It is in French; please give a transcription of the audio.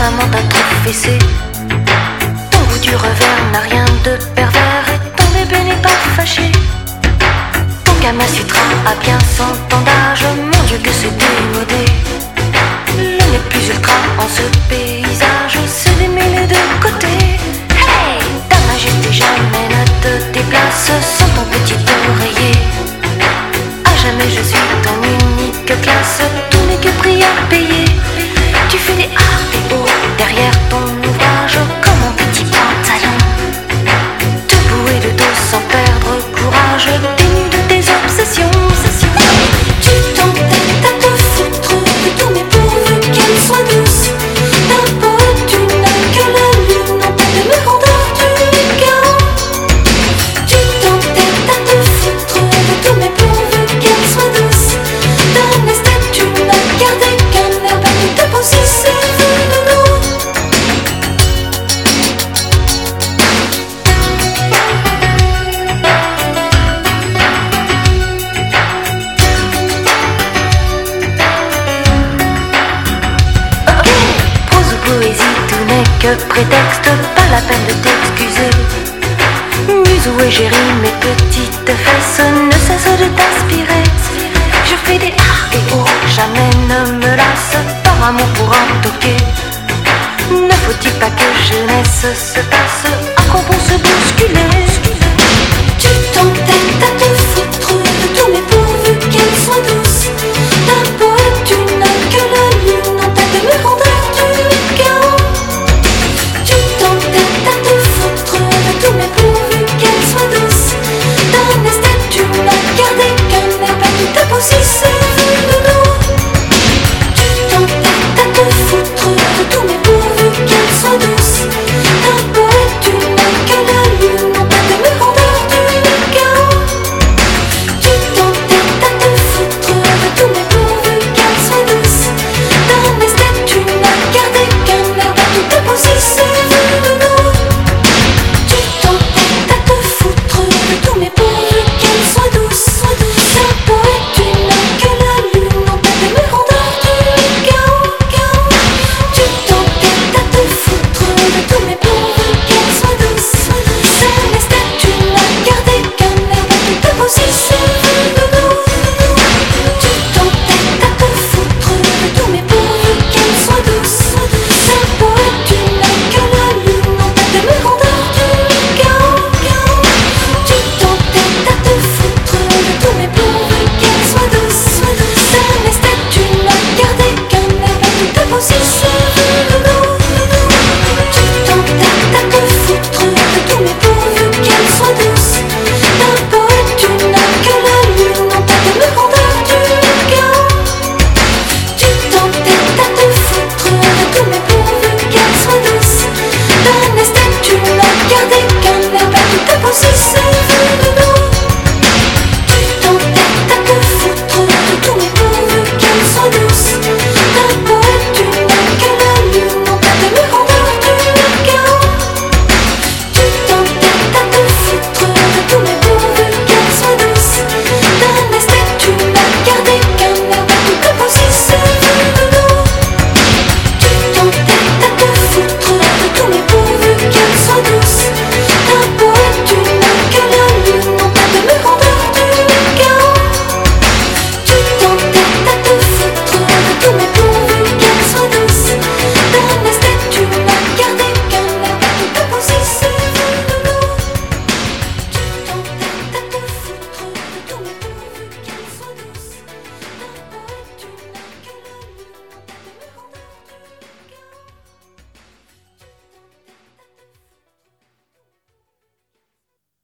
maman t'a trop fessé. Ton goût du revers n'a rien de pervers et ton bébé n'est pas fâché. Ton Kama Sutra a bien 100 ans d'âge, mon Dieu que c'est démodé. Le n'est plus ultra en ce paysage, c'est démêlé de côté. Hey, ta majesté jamais ne te déplace sans ton petit oreiller. À jamais je suis ton unique classe, tout n'est que prix à payer. Tu fais des A et O derrière ton ouvrage comme un petit pantalon. Debout et de dos sans perdre courage, dénu de tes obsessions. Tu t'entêtes à te foutre de tout, mais pourvu qu'elle soit douce. D'un poète, tu n'as que la lune en tête de me rendre du chaos. Tu t'entêtes à te foutre de tout, mais pourvu qu'elle soit douce. D'un esthète, tu n'as gardé qu'un air battu de peau si c'est vu de nous. Poésie, tout n'est que prétexte, pas la peine de t'excuser. Muse ou égérie, mes petites fesses ne cessent de t'aspirer. Je fais des A et O, jamais ne me lasse, par amour pour en toquer. Ne faut-il pas que jeunesse se passe, à quoi bon se bousculer? Tu t'entêtes à te foutre de tout, mais pourvu qu'elle soit douce. D'un poète, tu n'as que la lune en tête de me rendre du chaos. Tu t'entêtes à te foutre de tout, mais pourvu qu'elle soit douce. D'un esthète, tu n'as gardé qu'un air battu de peau si c'est